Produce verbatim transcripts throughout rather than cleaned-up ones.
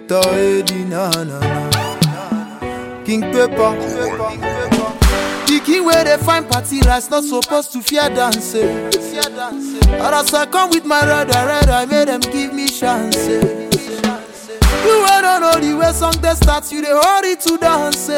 Doctor Eddie, na na na. King Pepper. The king where they find party rice, not supposed to fear dancing. Or as I come with my red, red, I made them give me chance. You don't know the way song they start, you they hurry to dance.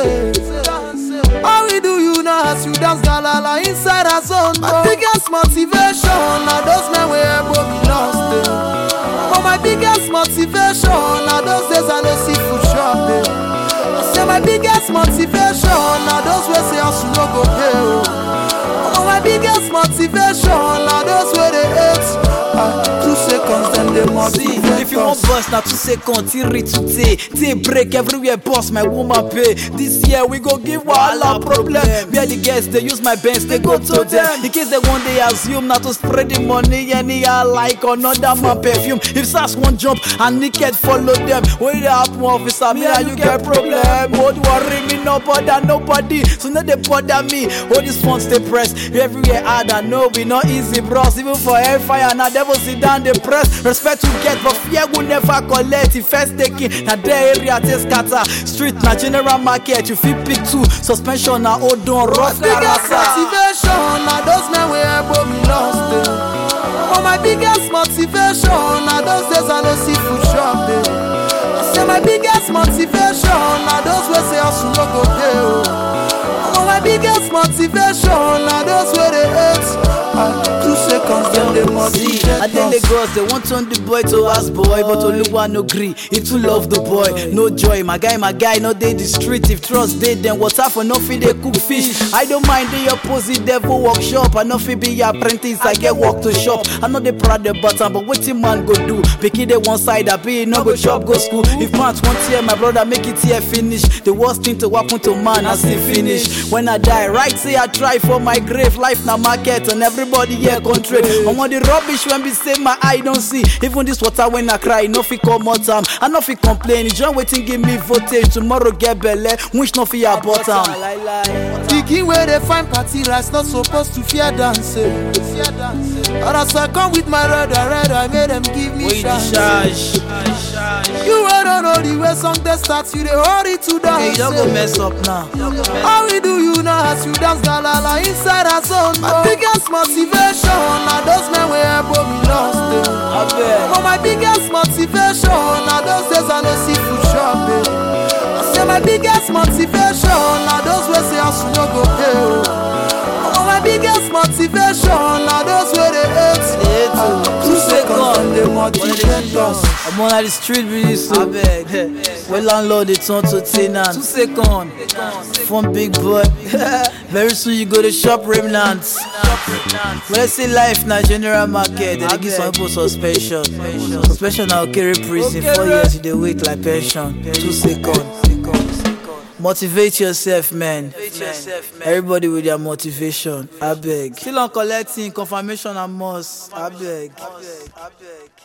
How we do you now as you dance galala inside a zone? My biggest motivation are those men where we lost it. But my biggest motivation are those days I no see food shopping. I say my biggest motivation are those where say I should not go pay. But my biggest motivation are those where they hate. Uh, two seconds then they motivate. If you want bust now two seconds, till reach today. Take break everywhere, boss my woman pay. This year we go give Wahala problem. Where the guests they use my bands, they go to them. In case they one day assume not to spread the money anyhow like another man perfume. If S A S one jump and naked follow them, where they happen officer, me and you get problem. Don't worry me no bother nobody, so no they bother me. All these phones they press everywhere hard and no be not easy bros. Even for hellfire now devil sit down they press. Respect to get but fear will never collect. If first taking na the area they scatter. Street na general market you fit pick two. Suspension na hold on rough biggest motivation are those men where we lost it. But my biggest motivation are those days I no see food shopping. I say my biggest motivation are those where say I should not go pay. But my biggest motivation are those where they hate. Uh, two seconds then they motivate. I tell the girls they want turn the boy to ass boy, but Oluwa no gree. He too love the boy, no joy. My guy, my guy, no dey the street. If trust dey, then water for nothing they cook fish. I don't mind the opposite devil workshop. I know fi be apprentice, I get work to shop. I know they proud the button, but what man go do? Picky the one side, I be no go shop, go school. If pants one tear, my brother make it here finish. The worst thing to happen to man, I see finish. When I die, right say I try for my grave. Life na market and everybody here country. I want the rubbish when we say my eye don't see. Even this water when I cry, no fi come out time. I no fi complain. John waiting give me voltage. Tomorrow get belly, wish no fi a bottom. The king where they find party rice, not supposed to fear dancing. Or as I come with my red, red, I made them give me chance. You don't know the way song they start, you they hurry to dance. Hey, you don't go mess up now. How we do you now as you dance galala inside a zone? My biggest motivation are those men where we lost it. But my biggest motivation are those days I no see food shopping. I say my biggest motivation are those where say I should not go pay. But my biggest motivation are those where they hate. Uh, two seconds and they motivate us. I'm on the street with you so beg. Well landlord they turn to tenant. Two seconds from big boy. Very soon you go to shop remnants. When I say life na general market, they give some people suspension. Suspension now carry prison. Four years you they wait like pension. Two seconds. Motivate yourself, man. Everybody with their motivation. I beg. Still on collecting confirmation and must. I beg. I beg. I beg.